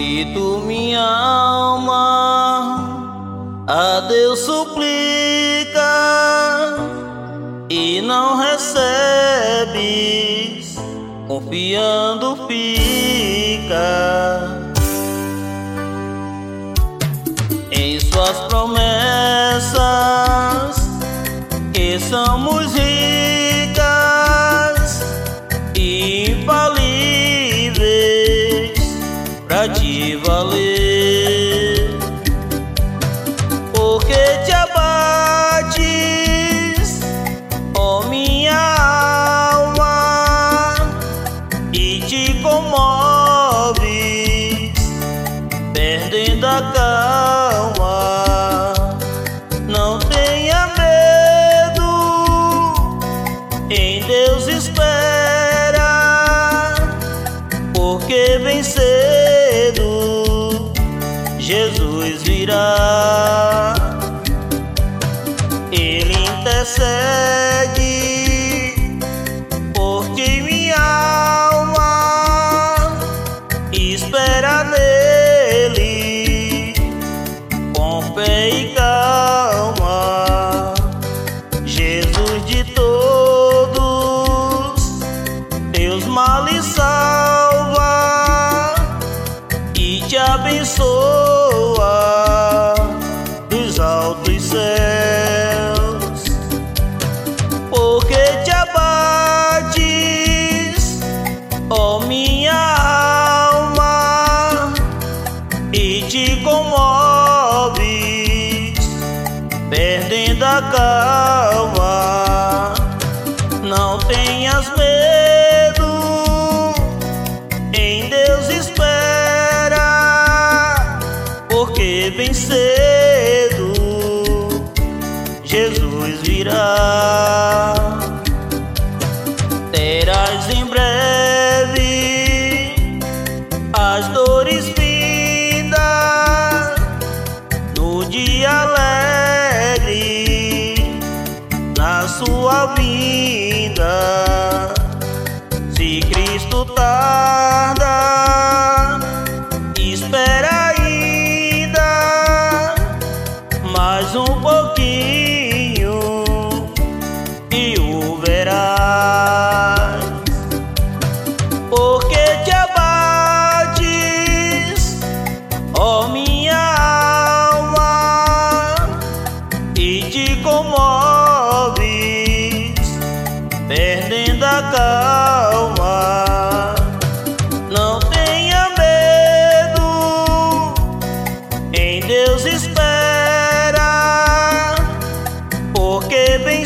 E tu, minha alma, a Deus suplica e não recebes, confiando fica em suas promessas, que somos ricas e infalíveis pra te valer. Porque te abates, ó minha alma, e te comoves, perdendo a calma. Não tenha medo, em Deus espera, porque bem cedo Jesus virá. Ele intercede por ti, minha alma, espera nele com fé e calma. Jesus de todos teus males salva e te abençoa dos altos céus. Porque te abates, ó minha alma, e te comoves, perdendo a calma. Não tenhas medo, em Deus espera, porque bem cedo Jesus virá. Terás em breve as dores vindas no dia alegre, na sua vinda. Se Cristo tarda, espera ainda mais um pouquinho e o verás. Porque te abates, ó minha alma, e te comoves, perdendo a calma. Não tenha medo, em Deus espera, porque bem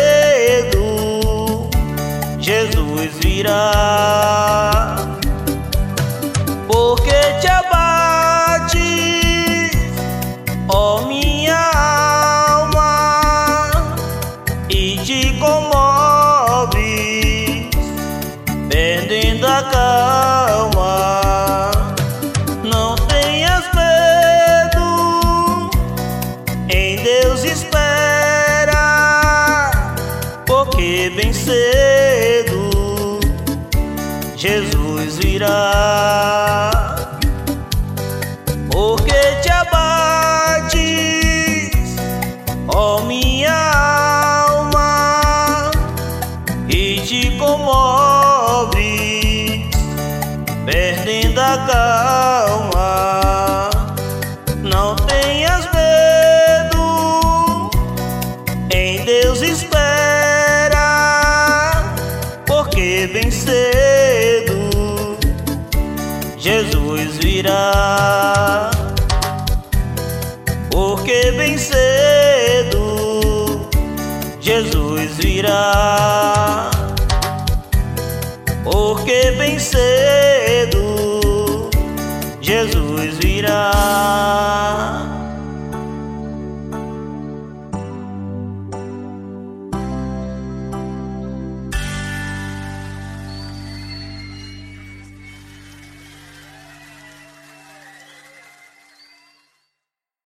cedo Jesus virá. Porque te abates, ó minha alma, e te comoves, perdendo a calma. Não tenhas medo, em Deus espera, porque bem cedo Jesus virá. Porque te abates, ó minha alma, e te comoves, perdendo a calma. Não tenhas medo, em Deus espera, porque bem cedo Jesus virá.